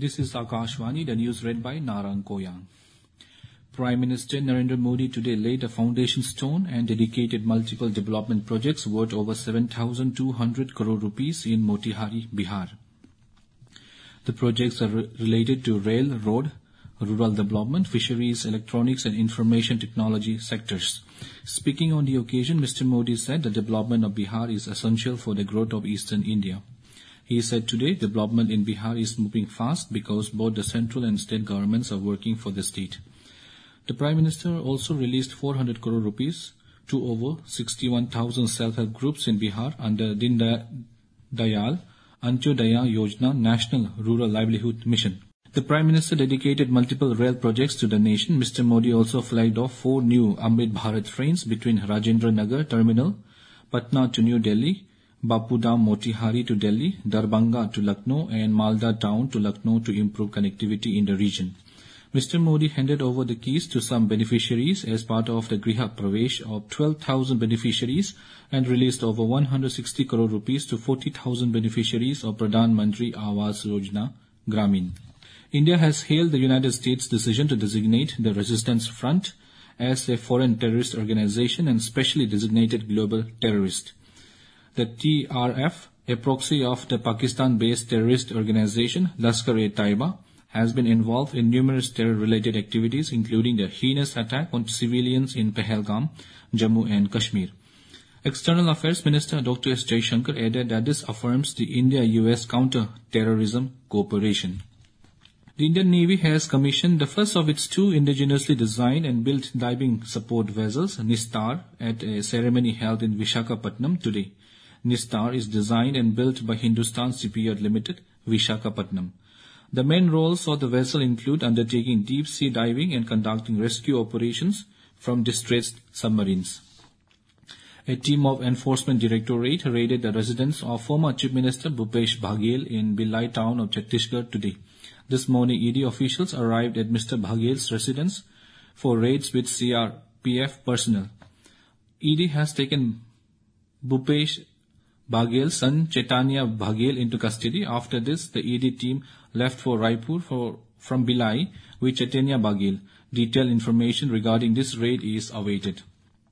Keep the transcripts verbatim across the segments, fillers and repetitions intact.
This is Akashvani, the news read by Narang Koyang. Prime Minister Narendra Modi today laid a foundation stone and dedicated multiple development projects worth over seven thousand two hundred crore rupees in Motihari, Bihar. The projects are re- related to rail, road, rural development, fisheries, electronics and information technology sectors. Speaking on the occasion, Mister Modi said the development of Bihar is essential for the growth of eastern India. He said today development in Bihar is moving fast because both the central and state governments are working for the state. The Prime Minister also released four hundred crore rupees to over sixty-one thousand self-help groups in Bihar under Din Dayal Antyodaya Yojana National Rural Livelihood Mission. The Prime Minister dedicated multiple rail projects to the nation. Mister Modi also flagged off four new Amrit Bharat trains between Rajendra Nagar Terminal, Patna to New Delhi, Bapudam Motihari to Delhi, Darbhanga to Lucknow and Malda town to Lucknow to improve connectivity in the region. Mister Modi handed over the keys to some beneficiaries as part of the Griha Pravesh of twelve thousand beneficiaries and released over one hundred sixty crore rupees to forty thousand beneficiaries of Pradhan Mantri Awas Yojana Gramin. India has hailed the United States' decision to designate the Resistance Front as a foreign terrorist organization and specially designated global terrorist. The T R F, a proxy of the Pakistan-based terrorist organization Lashkar-e-Taiba, has been involved in numerous terror-related activities, including the heinous attack on civilians in Pahalgam, Jammu and Kashmir. External Affairs Minister Doctor S. Jaishankar added that this affirms the India-U S counter-terrorism cooperation. The Indian Navy has commissioned the first of its two indigenously designed and built diving support vessels, Nistar, at a ceremony held in Visakhapatnam today. Nistar is designed and built by Hindustan Shipyard Limited, Visakhapatnam. The main roles of the vessel include undertaking deep-sea diving and conducting rescue operations from distressed submarines. A team of Enforcement Directorate raided the residence of former Chief Minister Bhupesh Baghel in Bhilai town of Chhattisgarh today. This morning, E D officials arrived at Mister Baghel's residence for raids with C R P F personnel. E D has taken Bhupesh Baghel's son Chaitanya Baghel into custody. After this, the E D team left for Raipur for, from Bhilai with Chaitanya Baghel. Detailed information regarding this raid is awaited.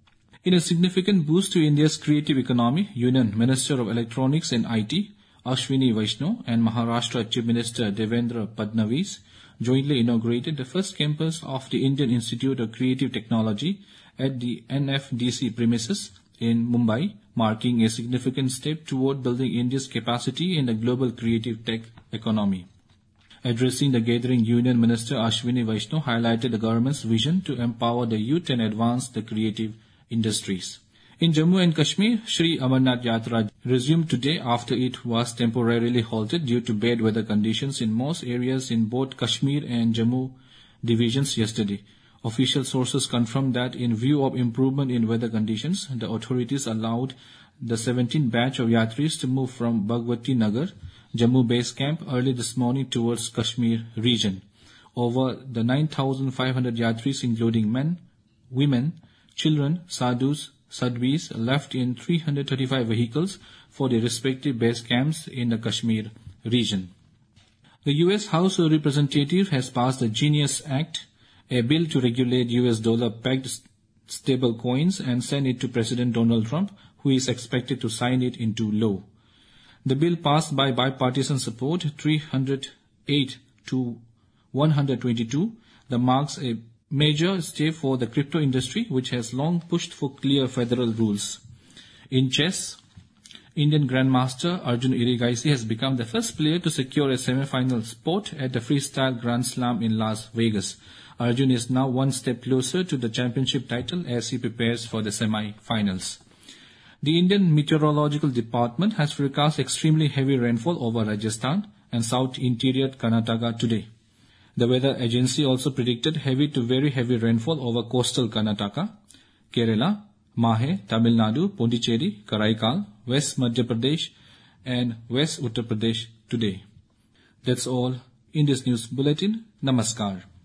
In a significant boost to India's creative economy, Union Minister of Electronics and I T Ashwini Vaishnaw and Maharashtra Chief Minister Devendra Fadnavis jointly inaugurated the first campus of the Indian Institute of Creative Technology at the N F D C premises in Mumbai, marking a significant step toward building India's capacity in the global creative tech economy. Addressing the gathering, Union Minister Ashwini Vaishnaw highlighted the government's vision to empower the youth and advance the creative industries. In Jammu and Kashmir, Shri Amarnath Yatra resumed today after it was temporarily halted due to bad weather conditions in most areas in both Kashmir and Jammu divisions yesterday. Official sources confirmed that in view of improvement in weather conditions, the authorities allowed the seventeenth batch of Yatris to move from Bhagwati Nagar, Jammu base camp early this morning towards Kashmir region. Over the nine thousand five hundred Yatris, including men, women, children, sadhus, sadhvis, left in three hundred thirty-five vehicles for the respective base camps in the Kashmir region. The U S House of Representatives has passed the Genius Act, a bill to regulate U S dollar-pegged stable coins, and send it to President Donald Trump, who is expected to sign it into law. The bill passed by bipartisan support three hundred eight to one hundred twenty-two. That marks a major step for the crypto industry, which has long pushed for clear federal rules. In chess, Indian Grandmaster Arjun Erigaisi has become the first player to secure a semi-final spot at the Freestyle Grand Slam in Las Vegas. Arjun is now one step closer to the championship title as he prepares for the semi-finals. The Indian Meteorological Department has forecast extremely heavy rainfall over Rajasthan and south interior Karnataka today. The weather agency also predicted heavy to very heavy rainfall over coastal Karnataka, Kerala, Mahe, Tamil Nadu, Pondicherry, Karaikal, West Madhya Pradesh and West Uttar Pradesh today. That's all in this news bulletin. Namaskar.